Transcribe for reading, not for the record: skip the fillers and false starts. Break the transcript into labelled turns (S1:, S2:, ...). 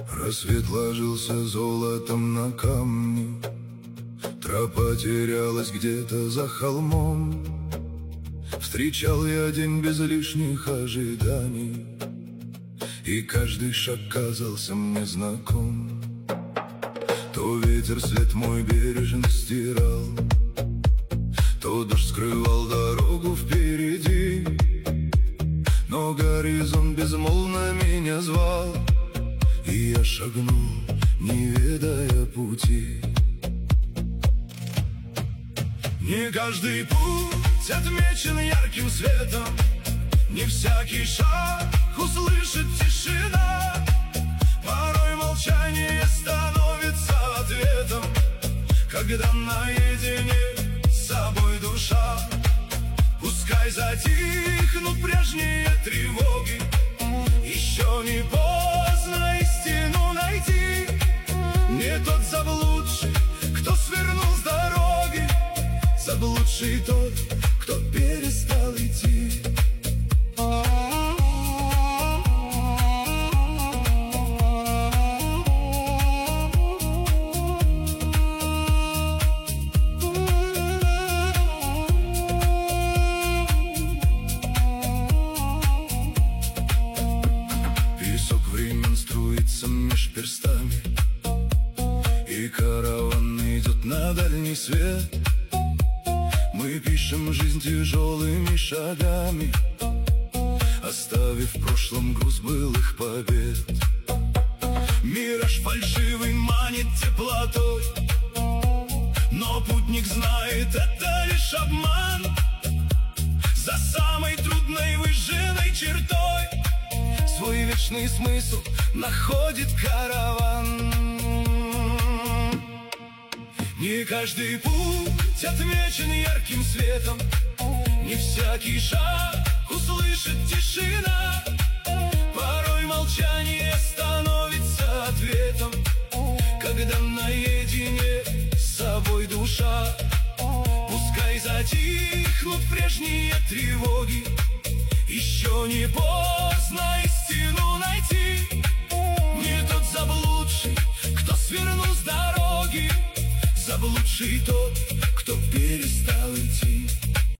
S1: Рассвет ложился золотом на камни, тропа терялась где-то за холмом. Встречал я день без лишних ожиданий, и каждый шаг казался мне знаком. То ветер след мой бережно стирал, то дождь скрывал дорогу впереди, но горизонт безмолвно меня звал, и я шагнул, не ведая пути. Не каждый путь отмечен ярким светом, не всякий шаг услышит тишина. Порой молчание становится ответом, когда наедине с собой душа. Пускай затихнут прежние тревоги, еще не поздно истину найти. Не тот заблудший, кто свернул с дороги, заблудший тот, кто перестал идти. Песок времен струится меж перстами, и караван идет на дальний свет. Мы пишем жизнь тяжелыми шагами, оставив в прошлом груз былых побед. Мираж фальшивый манит теплотой, но путник знает, это лишь обман. За самой трудной выжженной чертой свой вечный смысл находит караван. Не каждый путь отмечен ярким светом, не всякий шаг услышит тишина. Порой молчание становится ответом, когда наедине с собой душа. Пускай затихнут прежние тревоги, еще не поздно истину найти. Не тот заблудший, кто свернул с дороги, заблудший тот,